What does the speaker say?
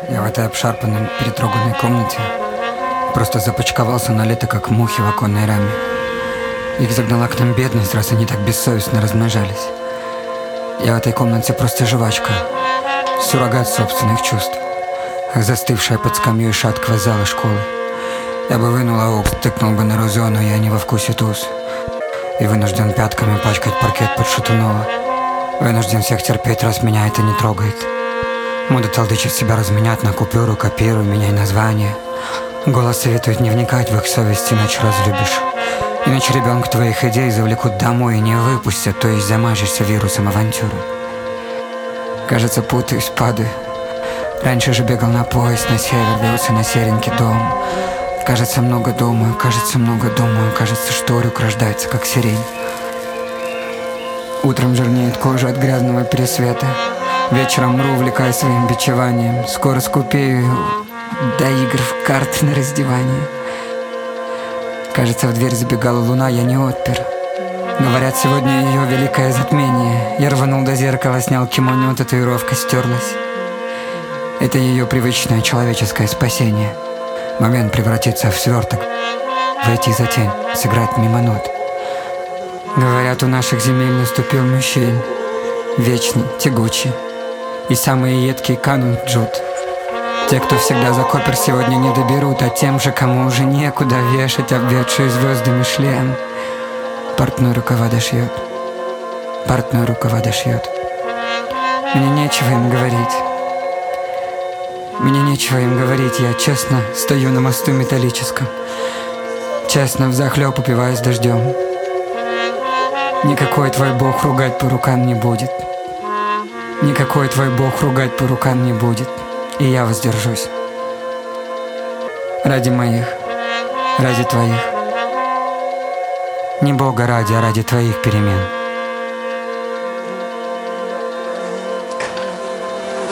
Я в этой обшарпанной, перетроганной комнате просто започковался на лето, как мухи в оконной раме. Их загнала к нам бедность, раз они так бессовестно размножались. Я в этой комнате просто жвачка, суррогат собственных чувств, застывшая под скамьей шаткого зала школы. Я бы вынул аук, тыкнул бы на розу, но я не во вкусе туз. И вынужден пятками пачкать паркет под Шатунова. Вынужден всех терпеть, раз меня это не трогает. Мода толдычит себя разменять на купюру, копируй, меняй название. Голос советует не вникать в их совесть, иначе разлюбишь. Иначе ребенка твоих идей завлекут домой и не выпустят, то есть замажешься вирусом авантюры. Кажется, путаюсь, падаю. Раньше же бегал на поезд, на север, велся на серенький дом. Кажется, много думаю, кажется, что орюк рождается, как сирень. Утром жирнеет кожа от грязного пересвета. Вечером мру, увлекаясь своим бичеванием. Скоро скупею до игр в карты на раздевание. Кажется, в дверь забегала луна, я не отпер. Говорят, сегодня ее великое затмение. Я рванул до зеркала, снял кимоно, татуировка стерлась. Это ее привычное человеческое спасение. Момент превратиться в сверток, войти за тень, сыграть мимо нот. Говорят, у наших земель наступил мужчин, вечный, тягучий, и самые едкие канут джут. Те, кто всегда за копер, сегодня не доберут, а тем же, кому уже некуда вешать обведшие звездами шлем, портной рукава дошьет, портной рукава дошьет. Мне нечего им говорить. Мне нечего им говорить, я честно стою на мосту металлическом, честно взахлеб упиваюсь дождем. Никакой твой бог ругать по рукам не будет. Никакой твой бог ругать по рукам не будет. И я воздержусь. Ради моих, ради твоих. Не Бога ради, а ради твоих перемен.